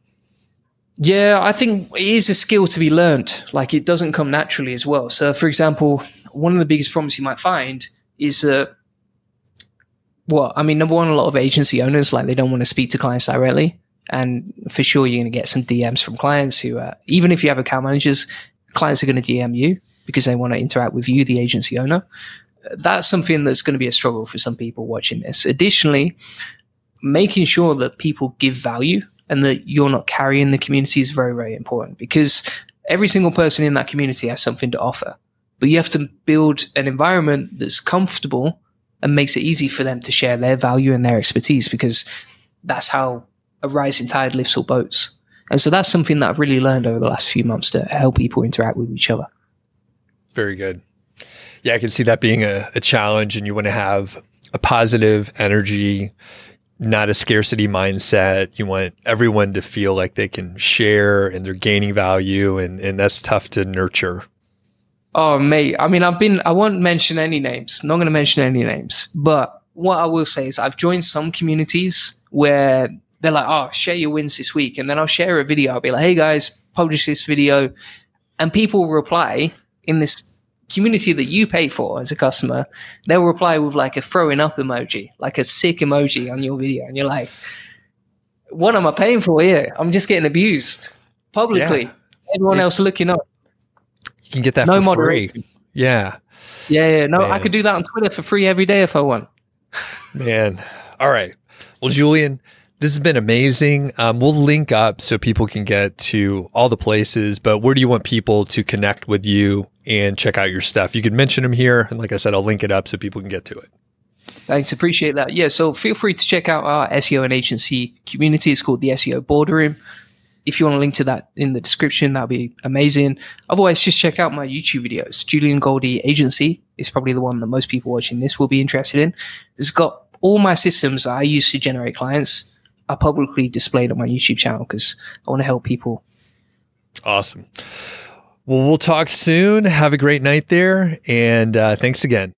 Yeah, I think it is a skill to be learned. Like it doesn't come naturally as well. So for example, one of the biggest problems you might find is that, well, I mean, number one, a lot of agency owners, like they don't want to speak to clients directly. And for sure, you're going to get some D Ms from clients who, uh, even if you have account managers, clients are going to D M you because they want to interact with you, the agency owner. That's something that's going to be a struggle for some people watching this. Additionally, making sure that people give value and that you're not carrying the community is very, very important, because every single person in that community has something to offer. But you have to build an environment that's comfortable and makes it easy for them to share their value and their expertise, because that's how a rising tide lifts all boats. And so that's something that I've really learned over the last few months, to help people interact with each other. Very good. Yeah, I can see that being a, a challenge, and you want to have a positive energy, not a scarcity mindset. You want everyone to feel like they can share and they're gaining value, and, and that's tough to nurture. Oh, mate. I mean, I've been, I won't mention any names, not going to mention any names, but what I will say is I've joined some communities where they're like, oh, share your wins this week. And then I'll share a video. I'll be like, hey guys, publish this video. And people will reply in this community that you pay for as a customer. They'll reply with like a throwing up emoji, like a sick emoji on your video. And you're like, what am I paying for here? I'm just getting abused publicly. Yeah. Everyone yeah. else looking up. You can get that no for moderation. free. Yeah. Yeah, yeah. No, Man. I could do that on Twitter for free every day if I want. Man. All right. Well, Julian, this has been amazing. Um, we'll link up so people can get to all the places, but where do you want people to connect with you and check out your stuff? You can mention them here. And like I said, I'll link it up so people can get to it. Thanks. Appreciate that. Yeah. So feel free to check out our S E O and agency community. It's called the S E O Boardroom. If you want to link to that in the description, that'd be amazing. Otherwise, just check out my YouTube videos. Julian Goldie Agency is probably the one that most people watching this will be interested in. It's got all my systems that I use to generate clients are publicly displayed on my YouTube channel because I want to help people. Awesome. Well, we'll talk soon. Have a great night there. And uh, thanks again.